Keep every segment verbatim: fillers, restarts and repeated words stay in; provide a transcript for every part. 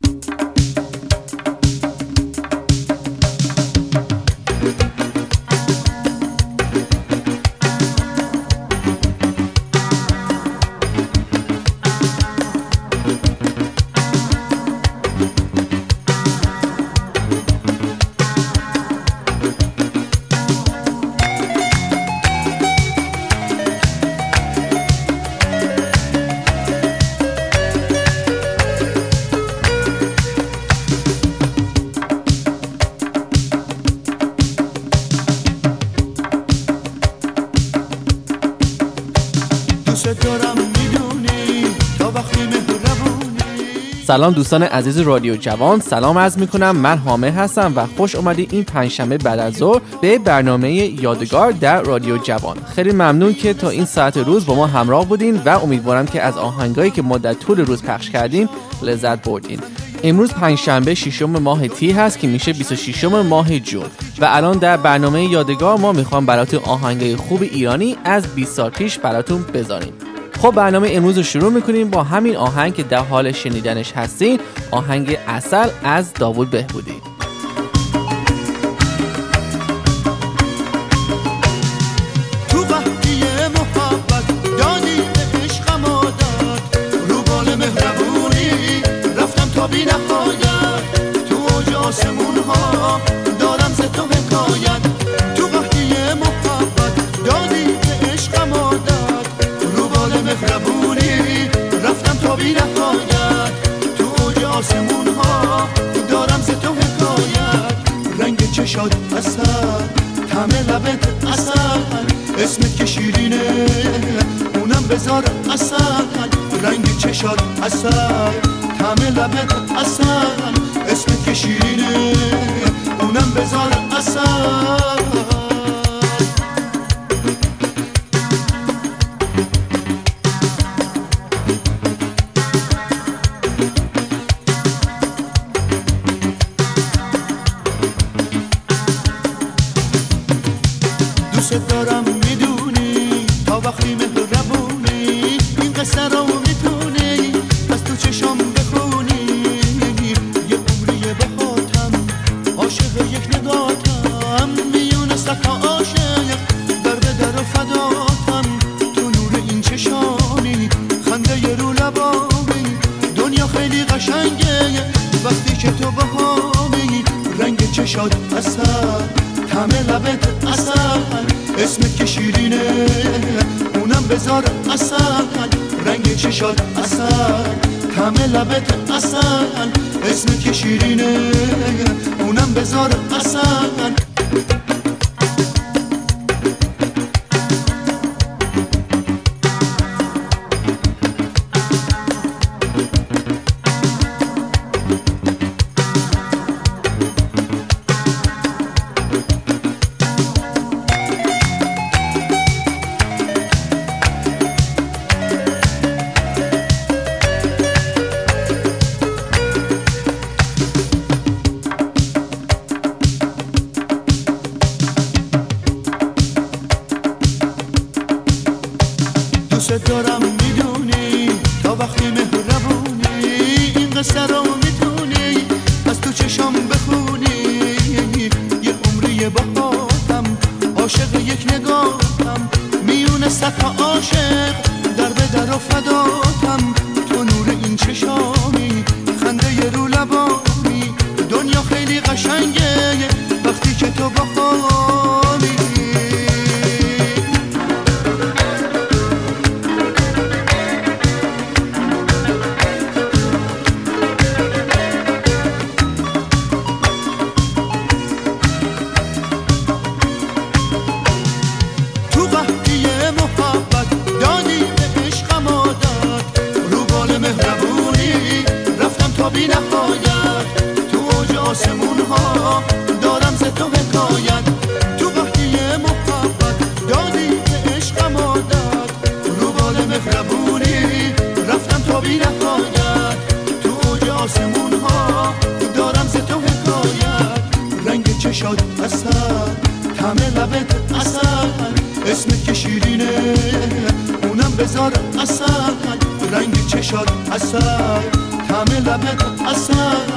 سلام دوستان عزیز رادیو جوان، سلام عرض میکنم. من حامد هستم و خوش اومدید این پنجشنبه بعد از ظهر به برنامه یادگار در رادیو جوان. خیلی ممنون که تا این ساعت روز با ما همراه بودین و امیدوارم که از آهنگایی که ما در طول روز پخش کردیم لذت بردین. امروز پنجشنبه ششم ماه تی هست که میشه بیست و ششم ماه جون و الان در برنامه یادگار ما میخوام براتون آهنگای خوب ایرانی از بیست سال پیش براتون بذاریم. خب برنامه امروز رو شروع میکنیم با همین آهنگ که در حال شنیدنش هستین، آهنگ عسل از داوود بهبودی. تو وقتی محبت دادی به عشقم عادت، رو بال مهربونی رفتم تا بی نهایت، تو اوج آسمون ها دارم ز تو حکایت. تو وقتی محبت دادی به عشقم عادت، رو بال مهربونی رفتم تا بی نهایت، تو اوج آسمون ها دارم ز تو حکایت. رنگ چشات عسل، طعم لبت عسل، اسمت که شیرینه اونم بذار عسل. رنگ چشات عسل، طعم لبت عسل، اسمت که شیرینه اونم بذار عسل. دوست دارم میدونی تا وقتی مهربونی، این قصه رو میتونی از تو چشم بخونی. یه عمریه بخاطم عاشق یک نگاتم، میونه ستا عاشق درد در و فداتم. تو نور این چشانی، خنده ی رو لبانی، دنیا خیلی قشنگه وقتی که تو بهامی. رنگ چشات عسل، طعم لبت عسل، اسمت که شیرینه اونم بذار عسل. رنگ چشات عسل، طعم لبت عسل، اسمت که شیرینه اونم بذار عسل. دوست دارم میدونی تا وقتی مهربونی، این قصه رو میتونی از تو چشم بخونی. یه عمریه باهاتم عاشق یک نگاتم، میونه ستا عاشق در به در و فداتم. تو نور این چشامی، خنده ی رو لبانی، دنیا خیلی قشنگه وقتی که تو باهامی. بی نهایت، تو اوج آسمون ها دارم ز تو حکایت. تو وقتی محبت دادی به عشقم عادت، رو بال مهربونی رفتم تا بی نهایت، تو اوج آسمون ها دارم ز تو حکایت. رنگ چشات عسل، طعم لبت عسل، اسمت که شیرینه اونم بذار عسل. رنگ چشات عسل، طعم لبت عسل،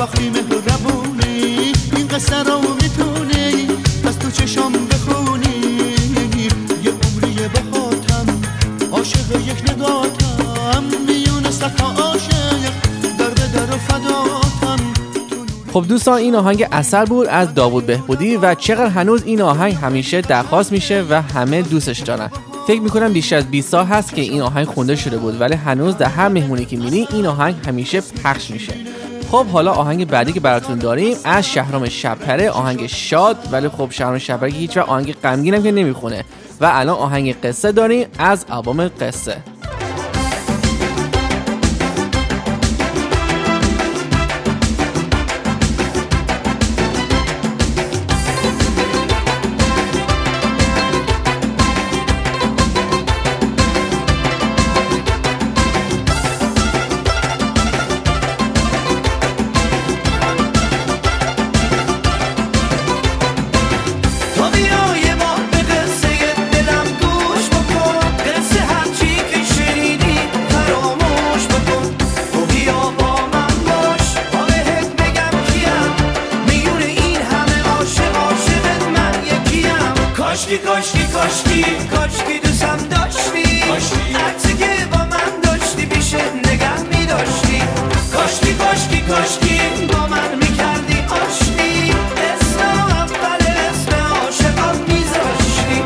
وقتی مهربونی این قصه رو میتونی پس تو چشام بخونی یه عمریه بخاطم عاشق یک نگاتم میون صفا عاشق در به در و فداتم. خب دوستان این آهنگ عسل بود از داوود بهبودی و چقدر هنوز این آهنگ همیشه درخواست میشه و همه دوستش دارن. فکر میکنم بیشتر از بیست سال هست که این آهنگ خونده شده بود ولی هنوز در هر مهمونی که میری این آهنگ همیشه پخش میشه. خب حالا آهنگ بعدی که براتون داریم از شهرام شب‌پره، آهنگ شاد، ولی خب شهرام شب‌پره هیچ وقت آهنگ غمگین هم که نمیخونه و الان آهنگ قصه داریم از آلبوم قصه. کاشکی کاشکی کاشکی کاشکی دوستم داشتی عکسی که با من داشتی پیشه نگه می داشتی کاشکی کاشکی کاشکی با من می کردی آشتی اسم اول اسم عاشقان می زاشتی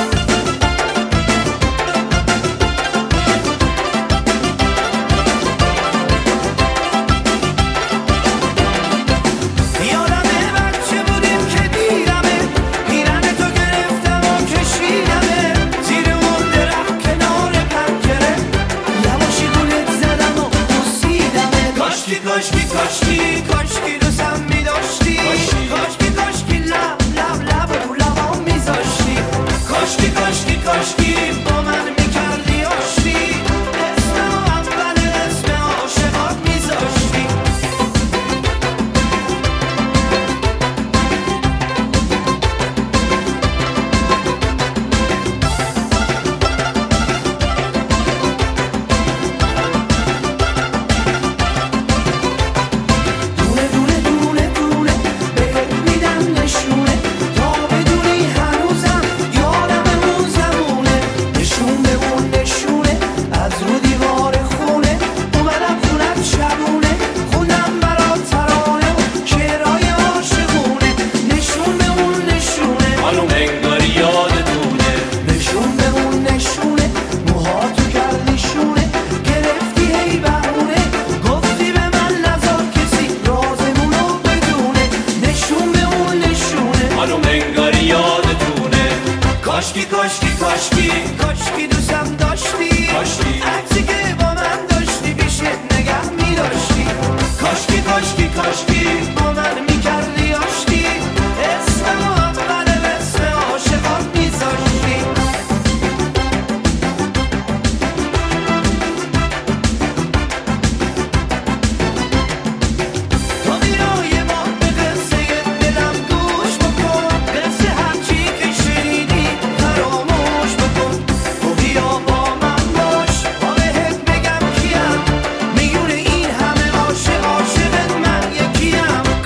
یادمه بچه بودیم که دیرمه پیرن تو گرفتم و کشیدمه زیر اون درخت کنار پنجره یواشی گولت زدم و بوسیدمه کاشکی کاشکی کاشکی کاشکی دوستم می داشتی کاشکی کاشکی لب لب لب رو لبام می زاشتی کاشکی کاشکی کاشکی با من می کردی آشتی اسم اول اسم عاشقات می زاشتی دونه دونه دونه دونه بهت میدم نشونه تا بدونی هنوزم یادم اون زمونه نشون به اون نشونه از رو دیوار خونه اومدم خونت شبونه خوندم برات ترانه و شعرهای عاشقونه نشون به اون نشونه خانوم انگاری یادتونه نشون به اون نشونه موهاتو کردی شونه گرفتی هی بهونه گفتی به من نذار کسی رازمونو بدونه نشون به اون نشونه خانوم انگاری یادتونه کاشکی کاشکی کاشکی کاشکی دوستم داشتی عکسی که با من داشتی پیشه نگه می داشتی کاشکی کاشکی کاشکی با من می کردی آشتی اسم اول اسم عاشقات می زاشتی تو بیای ما به قصه دلم گوش بکن قصه هرچی که شنیدی فراموش بکن تو بیا با من باش تا بهت بگم کیم میون این همه عاشق عاشقت من یکیم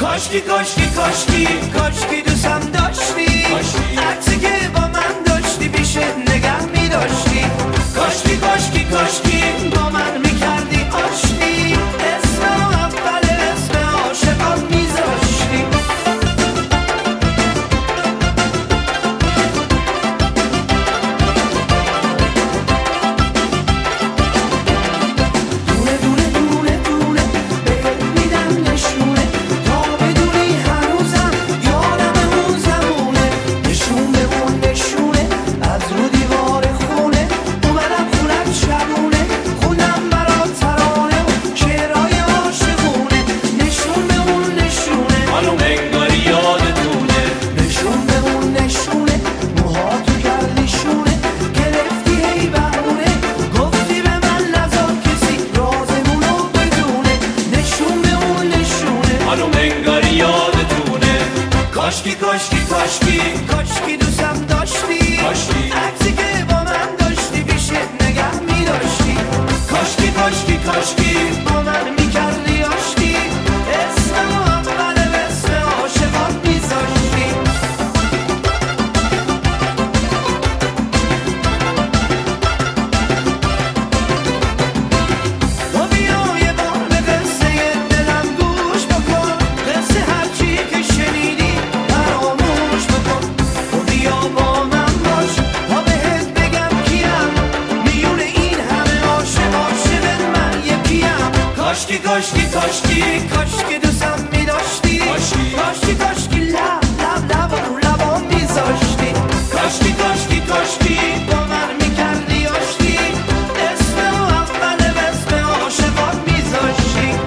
کاشکی کاشکی کاشکی دوستم می‌داشتی کاشکی کاشکی لب لب لبام لبام می‌ذاشتی کاشکی کاشکی کاشکی با من می‌کردی آشتی اسم اول اسم عاشقات می‌ذاشتی.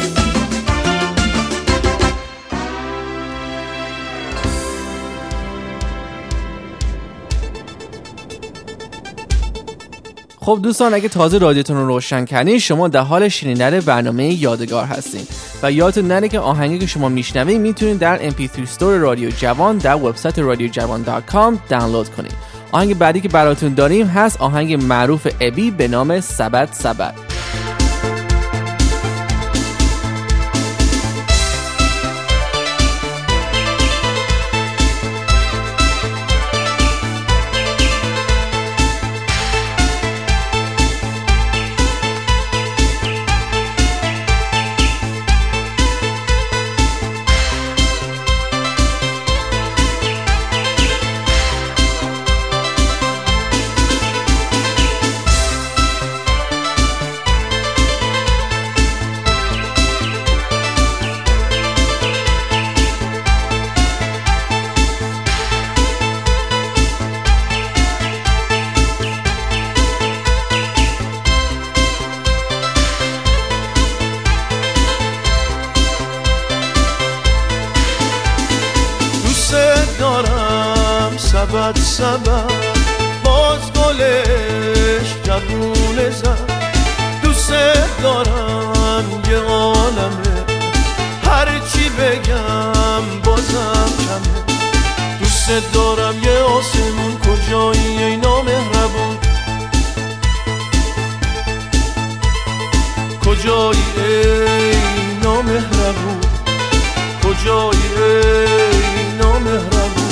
خب دوستان، اگه تازه رادیوتون رو روشن کردین، شما در حال شنیدن برنامه یادگار هستین و یادتون نره که آهنگی که شما میشنوید میتونید در ام پی تری استور رادیو جوان در وبسایت رادیو جوان دات کام دانلود کنید. آهنگ بعدی که براتون داریم هست آهنگ معروف ابی به نام سبد سبد. سبد سبد باز گلش جوونه زد دوست دارم یه عالمه هرچی بگم بازم کمه دوست دارم یه آسمون کجایی ای نامهربون کجایی ای نامهربون کجایی ای نامهربون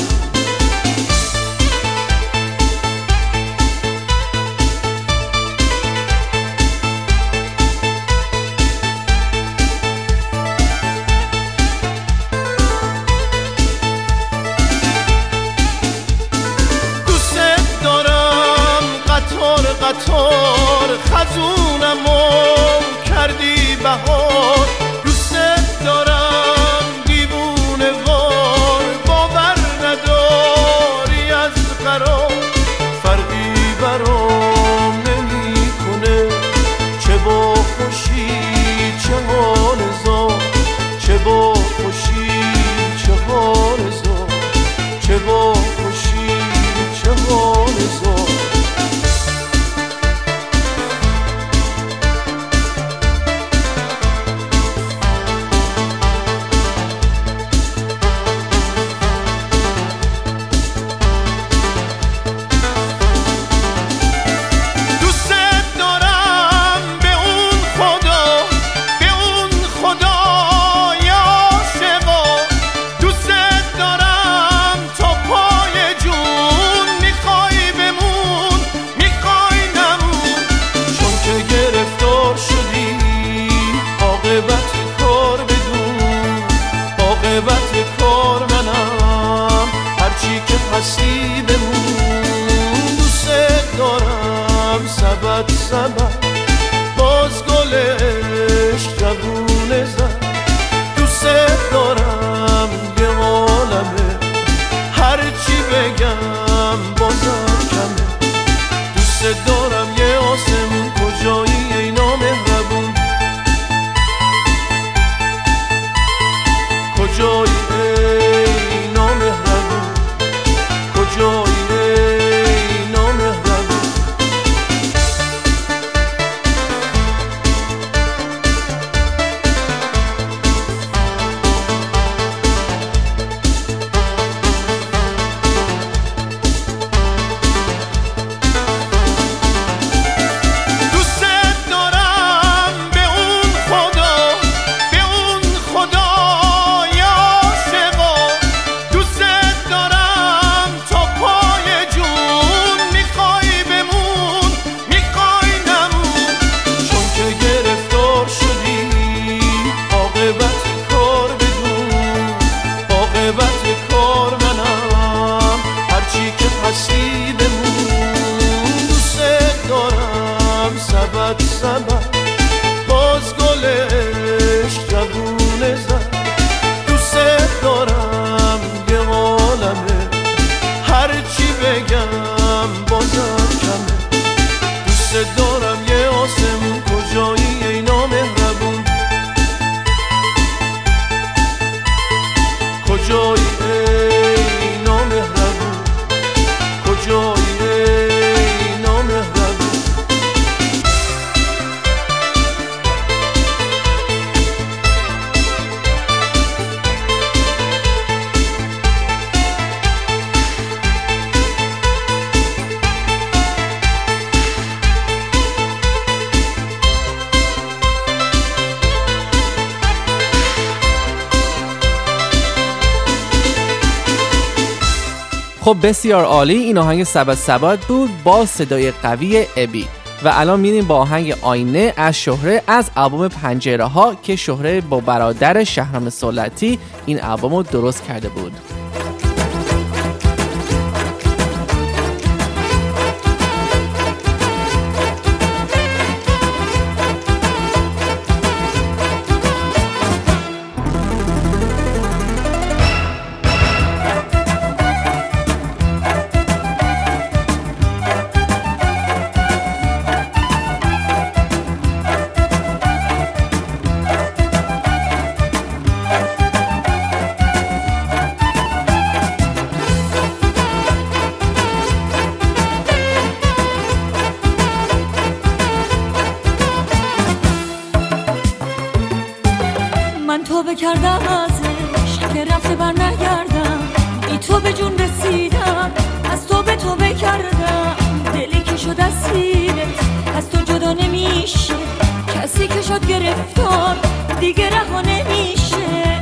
قطار خزونم و کردی بهار دوست دارم دیوونه وار باور نداری از قرار فرقی برام نمی کنه چه با خوشی چه حال زار چه با خوشی چه حال زار چه با خوشی چه حال زار سبد سبد باز گلش جوونه زد دوست دارم یه عالمه هرچی بگم بازم کمه دوست دارم یه آسمون کجایی ای نامهربون کجایی ای نامهربون کجایی ای نامهربون خب بسیار عالی، این آهنگ سبد سبد بود با صدای قوی ابی. و الان میریم با آهنگ آینه از شهره از آلبوم پنجره ها که شهره با برادر شهرام سلطی این آلبوم رو درست کرده بود. توبه کردم ازش که رفته بر نگردم، بی تو به جون رسیدم، از تو به توبه کردم. دلی که شد اسیرت از تو جدا نمیشه، کسی که شد گرفتار دیگه رها نمیشه.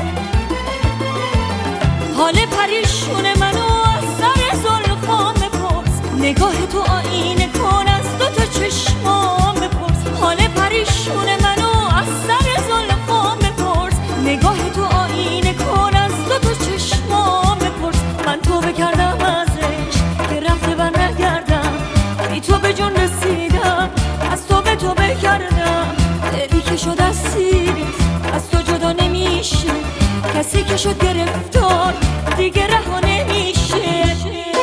حال پریشون منو از سر زلفام بپرس، نگاه تو آینه کن از دو تا چشمام بپرس. حال پریشون منو از سر زلفام بپرس، نگاه تو آینه کن از دو تا چشمام بپرس. من توبه کردم ازش که رفته بر نگردم، بی تو به جون رسیدم، از تو به توبه کردم. دلی که شد اسیری از تو جدا نمیشه، کسی که شد گرفتار دیگه رها نمیشه.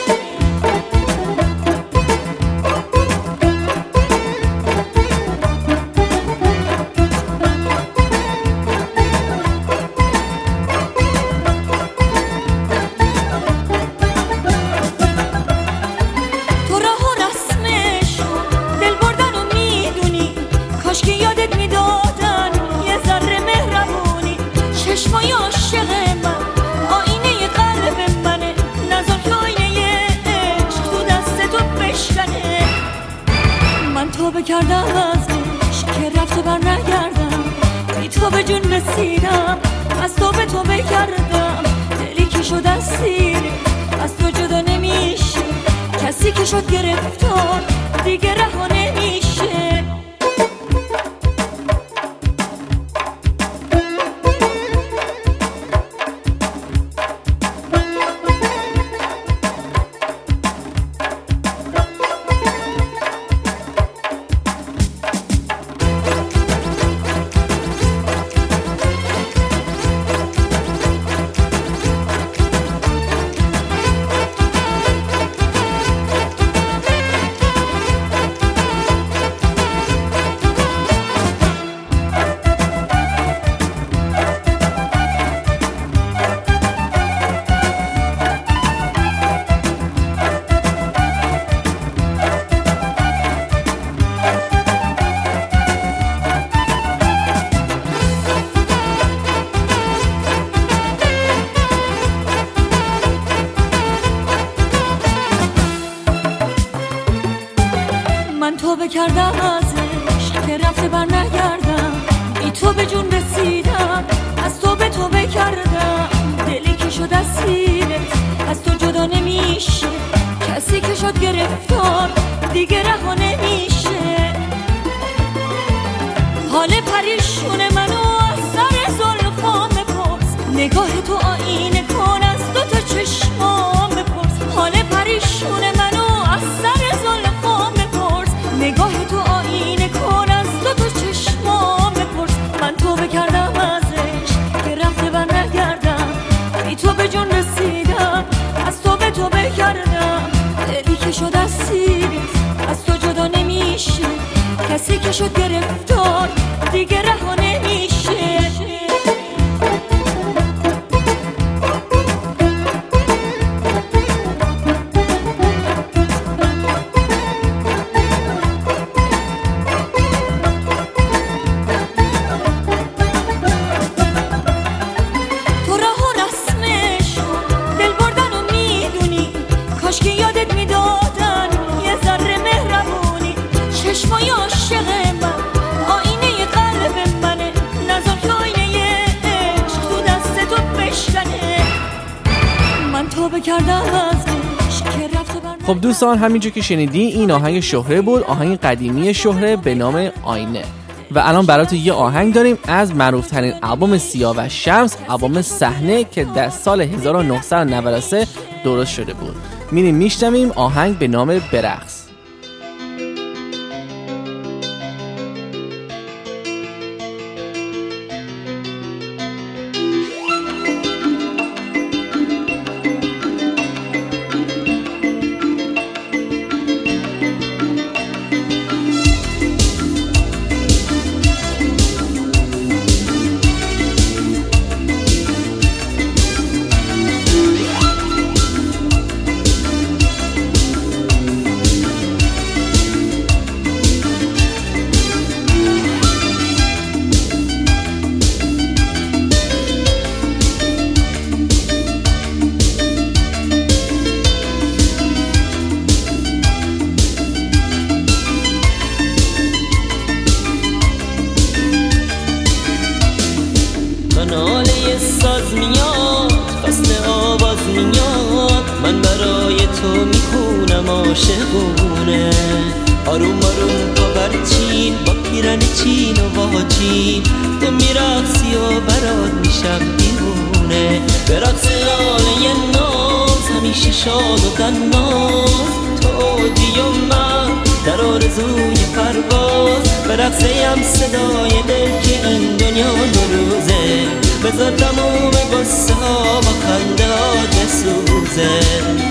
توبه کردم ازش که رفته بر نگردم، بی تو به جون رسیدم، از تو به توبه کردم. دلی که شد اسیری از تو جدا نمیشه، کسی که شد گرفتار دیگه رها نمیشه. توبه کردم ازش که رفته بر نگردم، بی تو به جون رسیدم، از تو به توبه کردم. دلی که شد اسیرت از تو جدا نمیشه، کسی که شد گرفتار دیگه رها نمیشه. حال پریشون منو از سر زلفام بپرس، نگاه تو آینه کن از دو تا چشمام بپرس. حال پریشون منو از سر زلفام بپرس، نگاه تو آینه کن از دو تا چشمام بپرس. من توبه کردم ازش که رفته بر نگردم، بی تو به جون رسیدم، از تو به توبه کردم. دلی که شد اسیری از تو جدا نمیشه، کسی که شد گرفتار دیگه رها نمیشه. توبه کردم ازش خب دوستان، همینجور که شنیدی این آهنگ شهره بود، آهنگ قدیمی شهره به نام آینه. و الان براتون یه آهنگ داریم از معروفترین آلبوم سیاوش شمس، آلبوم صحنه که در سال هزار و نهصد و نود و سه درست شده بود. میریم میشنویم آهنگ به نام برقص. عاشقونه آروم آروم پاورچین با پیرن چین و واجین تو میرقصی و برات میشم دیوونه برقص لاله ناز همیشه شاد و قناز تو اوجی و من در آرزوی پرواز برقصیم صدای دل که این دنیا دو روزه بذار تموم قصه ها با خنده ها بسوزه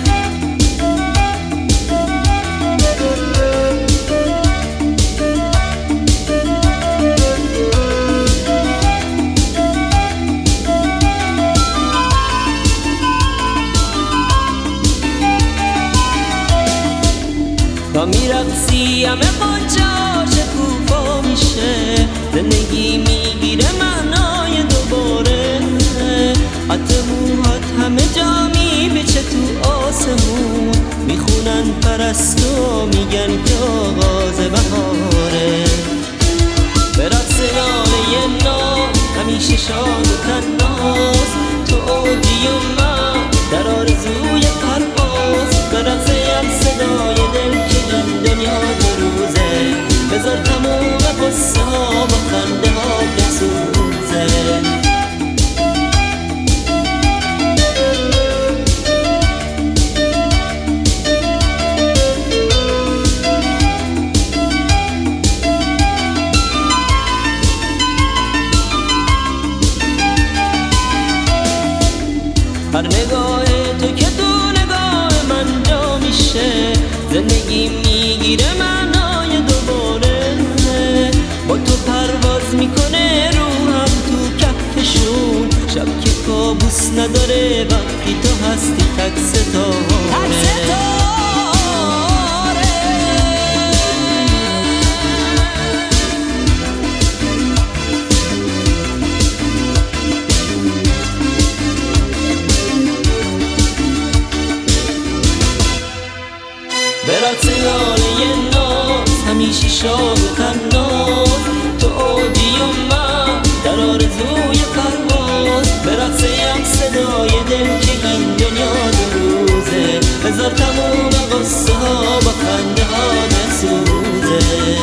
تا میرقصی همه قنچا شکوفا میشه زندگی میگیره معنای دوباره حتی موهات همه جا میبیچه تو آسمون میخونن پرستو میگن که آغاز بهاره برقص لاله ناز همیشه شاد و تناز تو اوجی و من در آرزوی پرواز برقصیم صدای دل که این دنیا دو روزه بذار تموم قصه ها با خنده ها بسوزه هر نگاه تو که تو نگاه من جا میشه زندگی میگیره معنای دوباره با تو پرواز میکنه روحم تو کفشون شب که کابوس نداره وقتی تو هستی تک ستاره برقص لاله ناز همیشه شاد و تناز تو اوجی و من در آرزوی پرواز برقصیم صدای دل که این دنیا دو روزه بذار تموم قصه ها با خنده ها بسوزه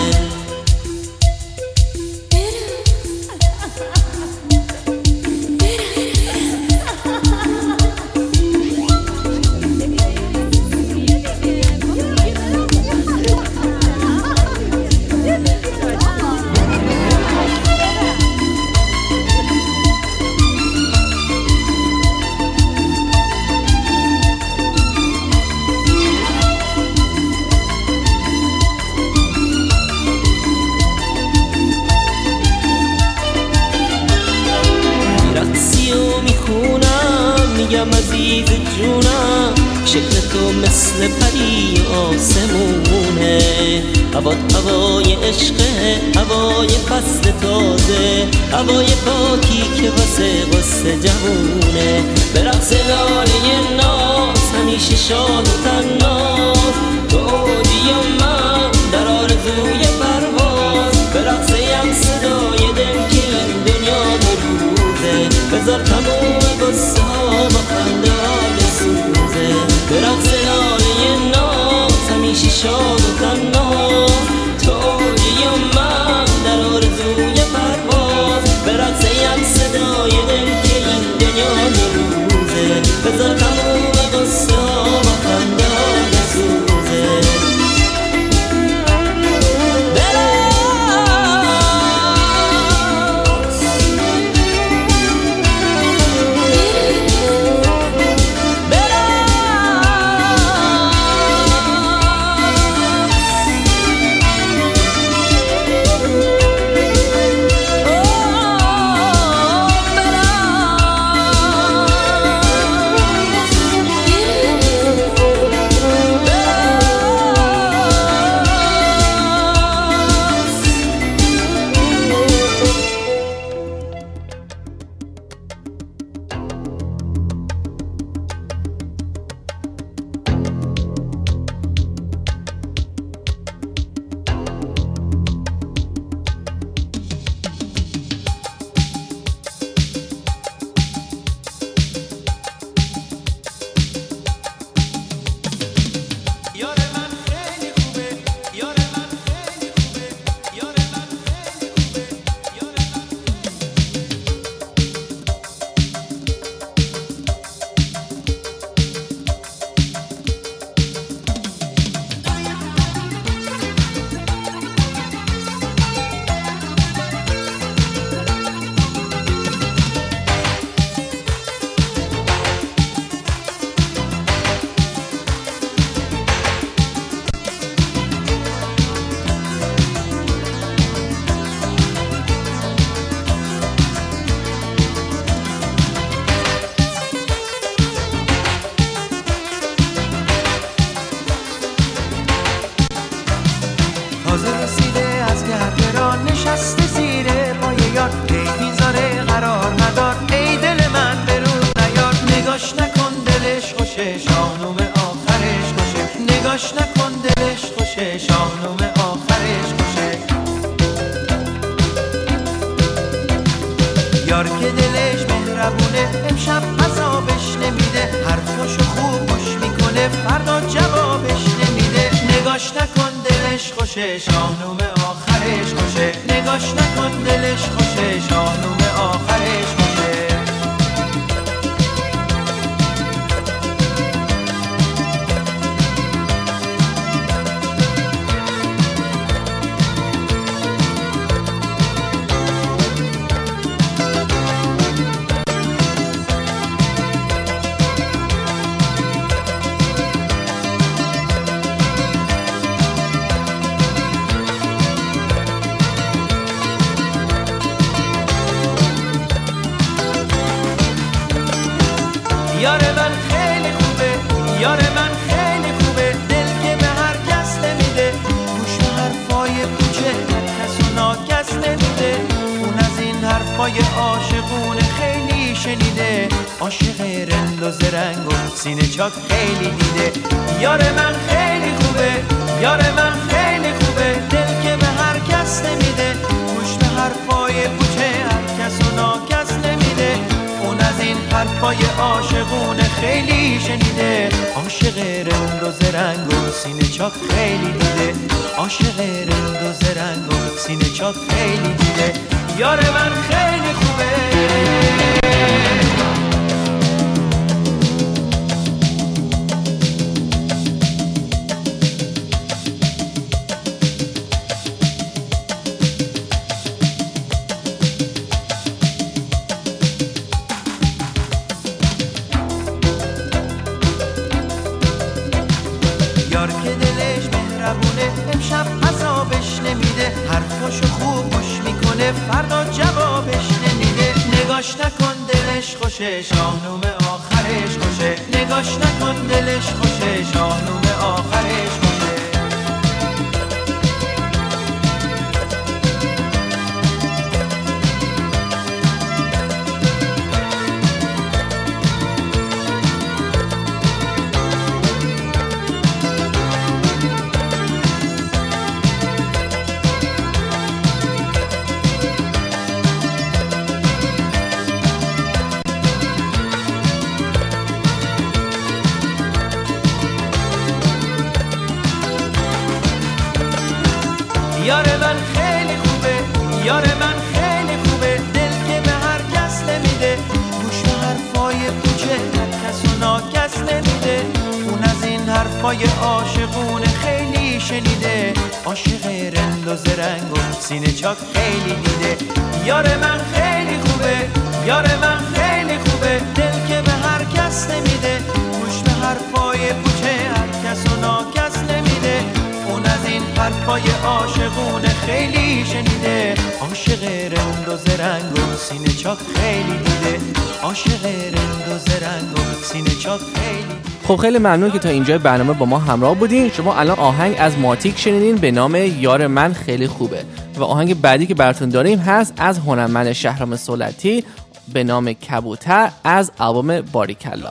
عزیز جونم شکل تو مثل پری آسمونه هوات هوای عشقه هوای فصل تازه هوای پاکی که واسه قصه جوونه برقص لاله ناز همیشه شاد و تناز تو اوجی و من در آرزوی پرواز برقصیم صدای دل که این دنیا دو روزه بذار تموم قصه ها با خنده ها بسوزه برقص لاله ناز شاد و تنها تویی و من در آرزوی پرواز به رقصیم صدای دل که این دنیا روزه بذار تموم قصه ها با خنده ها بسوزه یار من خیلی خوبه، یار من خیلی خوبه، دل که به هر کس نمیده، گوش به حرفای کوچه هر کس و ناکس نمیده. اون از این حرفای عاشقونه خیلی شنیده، عاشق رند و زرنگ و سینه چاک خیلی دیده. یار من خیلی خوبه، یار من خیلی خوبه، دل که به هر کس نمیده، گوش به حرفای کوچه هر کس و ناکس نمیده. اون از این حرفای عاشقونه خیلی شنیده، عاشق رند و زرنگ و سینه چاک خیلی دیده، عاشق رند و زرنگ و سینه چاک خیلی. خب خیلی ممنون که تا اینجای برنامه با ما همراه بودین. شما الان آهنگ از ماتیک شنیدین به نام یار من خیلی خوبه و آهنگ بعدی که براتون داریم هست از هنرمند شهرام سولتی به نام کبوتر از آلبوم باریکلا.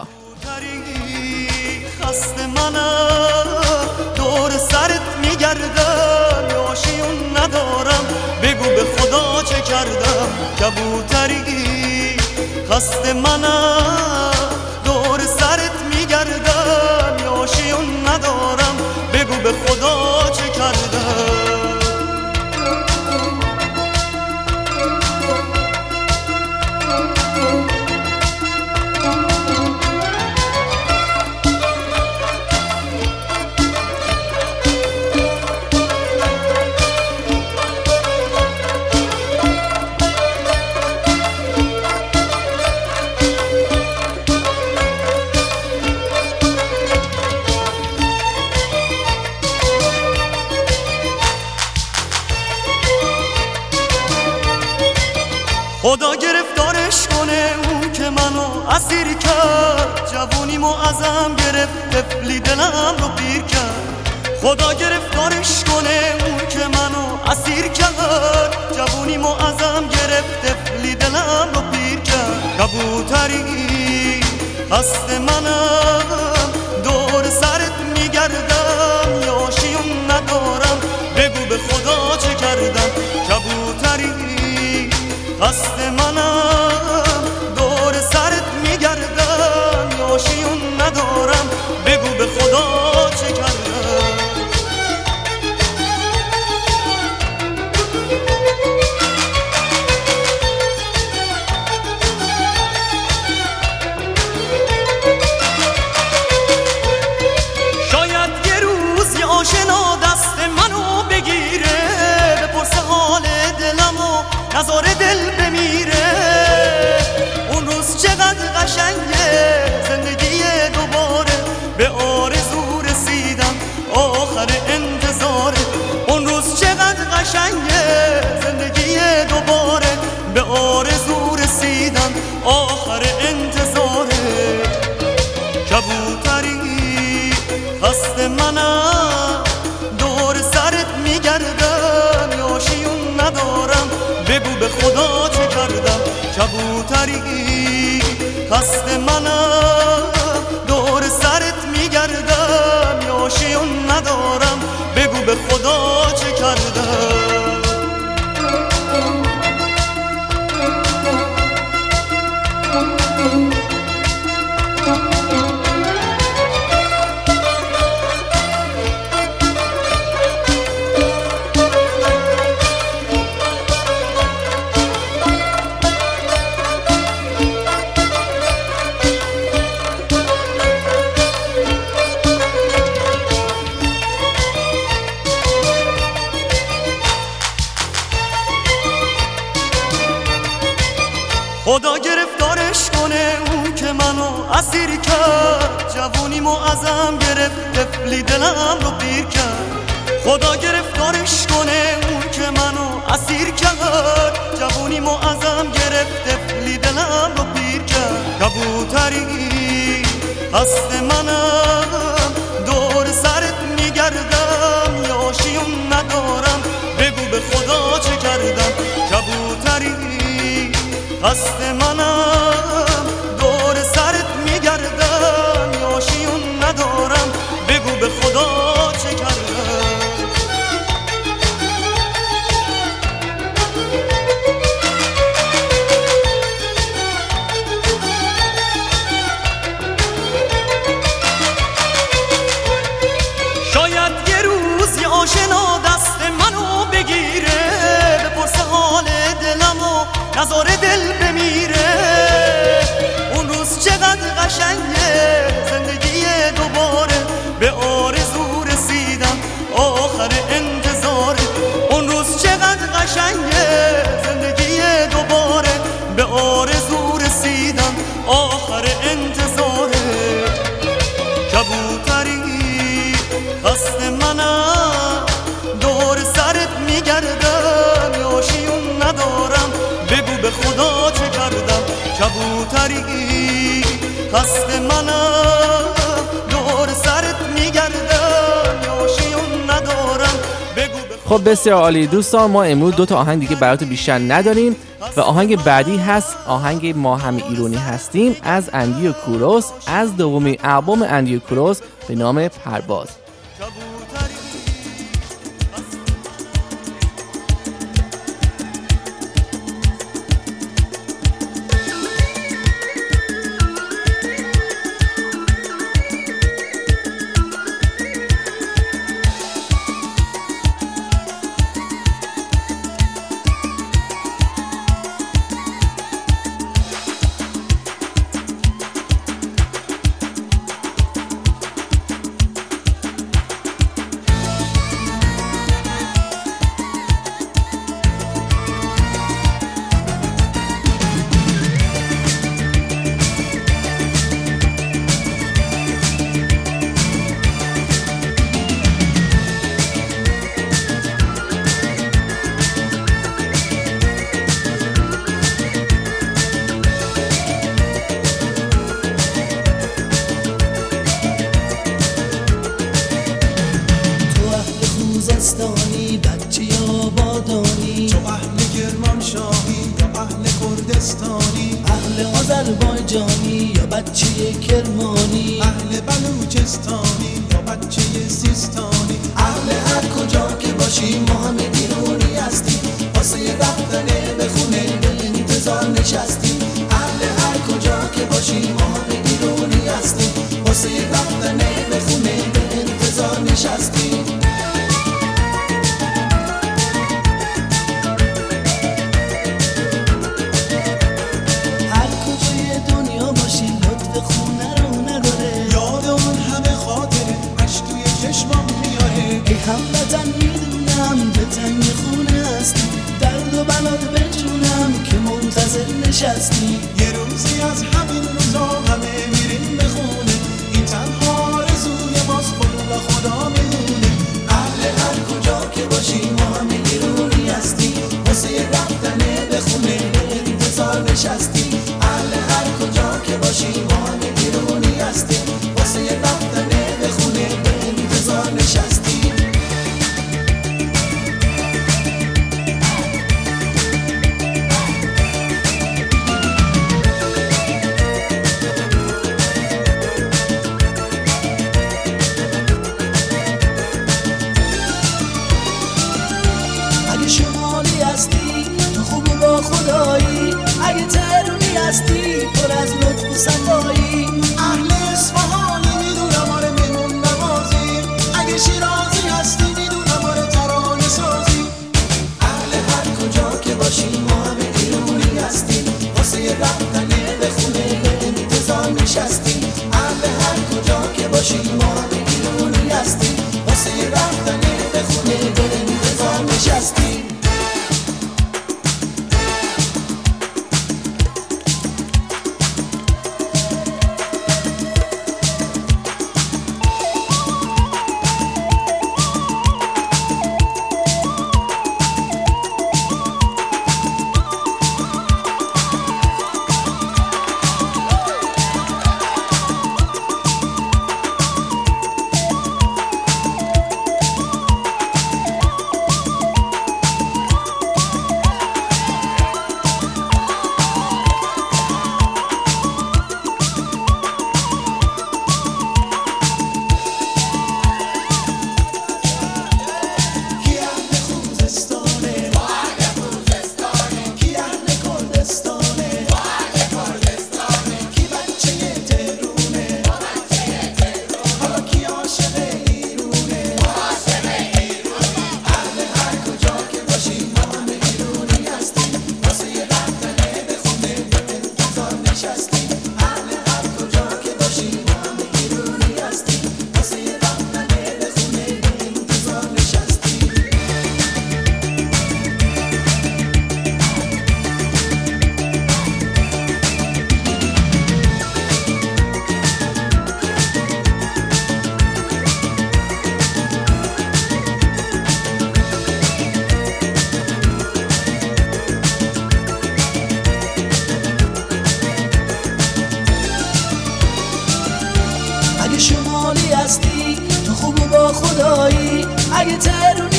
خسته منم دور سرت میگردم، یاشیون ندارم بگو به خدا چه کردم. کبوتری خسته منم دور سرت میگردم، یاشیون ندارم بگو به خدا چه کردم. خدا گرفتارش کنه اون که منو اسیر کرد، جوونیمو ازم گرفت طفلی دلم رو پیر کرد. خدا گرفتارش کنه اون که منو اسیر کرد، جوونیمو ازم گرفت طفلی دلم رو پیر کرد. کبوتری خسته منم دور سرت میگردم، یاشیون ندارم بگو به خدا چه کردم. کبوتری خسته منم دور سرت میگردم، یاشیون ندارم بگو به خدا چه کردم. شاید یه روز یه آشنا دست منو بگیره، بپرسه حال دلمو نذاره دل بمیره. اون روز چقدر قشنگه زندگی دوباره، به آرزو رسیدم آخر انتظاره. اون روز چقدر قشنگه زندگی دوباره، به آرزو رسیدم آخر انتظاره. کبوتری خسته منم دور سرت میگردم، یاشیون ندارم بگو به خدا چه کردم. کبوتری خسته منم دور سرت میگردم، یاشیون ندارم بگو به خدا چه کردم. خدا گرفتارش کنه اون که منو اسیر کرد، جوونیمو ازم گرفت طفلی دلم رو پیر کرد. خدا گرفتارش کنه اون که منو اسیر کرد، جوونیمو ازم گرفت طفلی دلم رو پیر کرد. کبوتری خسته منم دور سرت میگردم، یاشیون ندارم بگو به خدا چه کردم. کبوتری خسته منم دور سرت میگردم، یاشیون ندارم بگو به خدا چه کردم. شاید یه روز یه آشنا دست منو بگی خب بسیار عالی دوستان، ما امروز دو تا آهنگ دیگه براتون بیشتر نداریم و آهنگ بعدی هست آهنگ ما همه ایرانی هستیم از اندی و کوروش از دومین آلبوم اندی و کوروش به نام پرواز.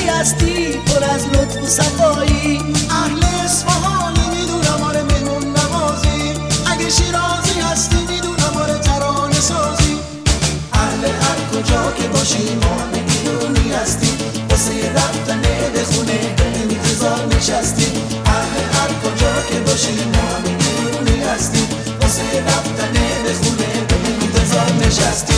دلی هستی پر از لطف و صفایی. اهل اصفهانی میدونم آره مهمون نوازی، اگه شیرازی هستی میدونم آره ترانه سازی. اهل هر کجا که باشی ما میدونی هستی، واسه رفتن به خونه به انتظار نشستی. اهل هر کجا که باشی ما میدونی هستی، واسه رفتن به خونه به انتظار نشستی.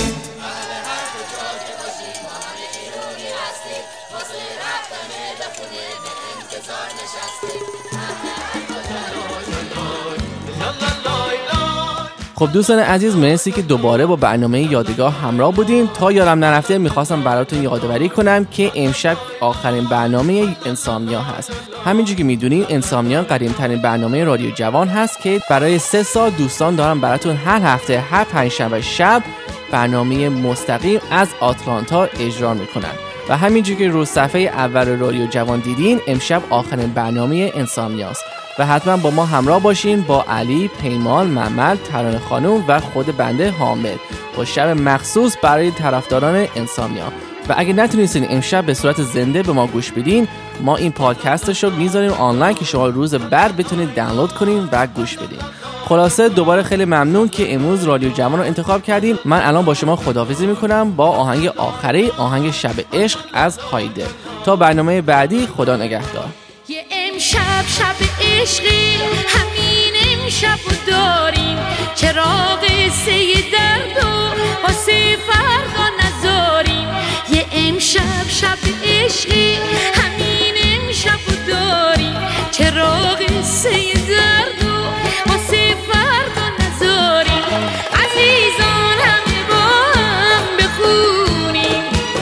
خب دوستان عزیز، مرسی که دوباره با برنامه یادگار همراه بودین. تا یادم نرفته میخواستم براتون یادآوری کنم که امشب آخرین برنامه انسامنیا هست. همینجوری که میدونین انسامنیا قدیمترین برنامه رادیو جوان هست که برای سه سال دوستان دارن براتون هر هفته هر پنجشنبه شب برنامه مستقیم از آتلانتا اجرا میکنن و همینجوری که رو صفحه اول رادیو جوان دیدین امشب آخرین برنامه انسامنیاست و حتما با ما همراه باشین با علی، پیمان، محمد، ترانه خانم و خود بنده حامد با شب مخصوص برای طرفداران انسامنیا. و اگه نتونستین امشب به صورت زنده به ما گوش بدین، ما این پادکستش رو میذاریم آنلاین که شما روز بعد بتونید دانلود کنین و گوش بدین. خلاصه دوباره خیلی ممنون که امروز رادیو جوان رو انتخاب کردین. من الان با شما خداحافظی میکنم با آهنگ آخری، آهنگ شب عشق از هایده. تا برنامه بعدی، خدا نگهدار. یه امشب شب عشقی، همین امشب رو داریم، چراغ سه درد و واسه فردا نذاریم. یه امشب شب عشقی، همین امشب رو داریم، چراغ سه درد و واسه فردا نذاریم. عزیزان همه با هم بخونیم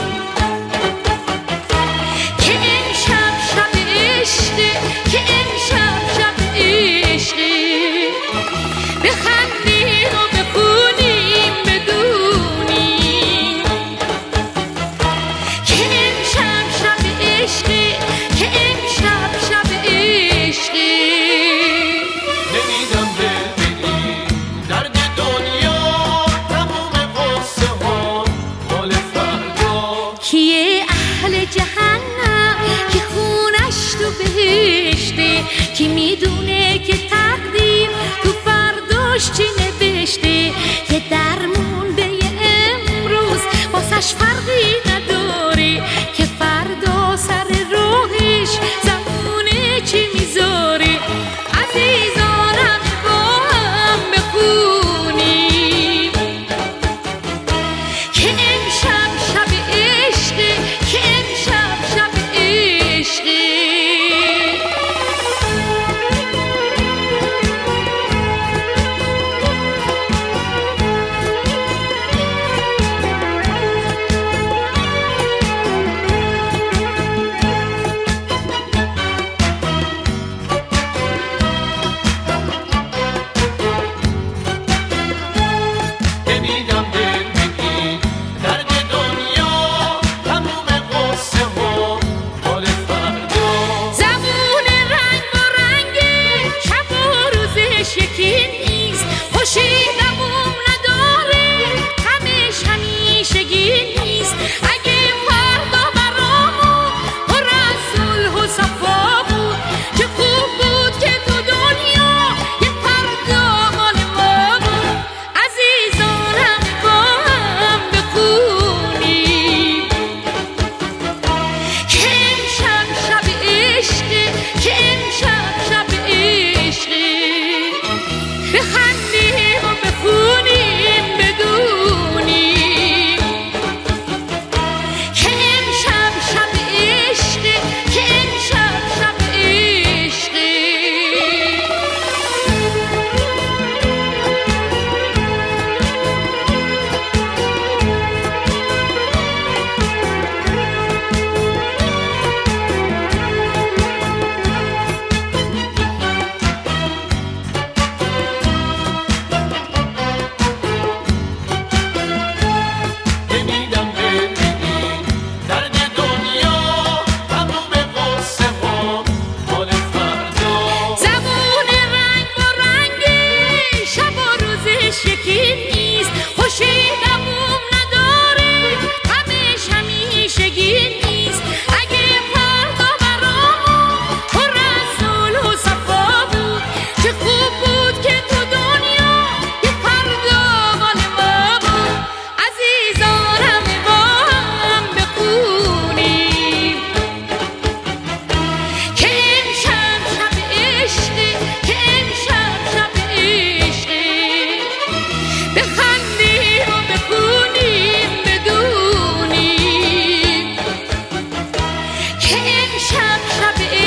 که امشب شب عشقی، که امشب شب عشقی. بخندیم و بخونیم بدونیم که امشب شب عشقی، که امشب شب عشقی. نمیدم ببینی درد دنیا تموم قصه ها مال فردا. کیه اهل جهنم که خونش تو بهشته، کی میدونه که تقدیر تو فرداش چی نوشته. یه درمون به یه امروز واسش فرقی نداره که فردا سر راهش زمونه چی میذاره. عزیزان همه با هم بخونیم که امشب شب عشقی، که امشب شب عشقی. امشب شب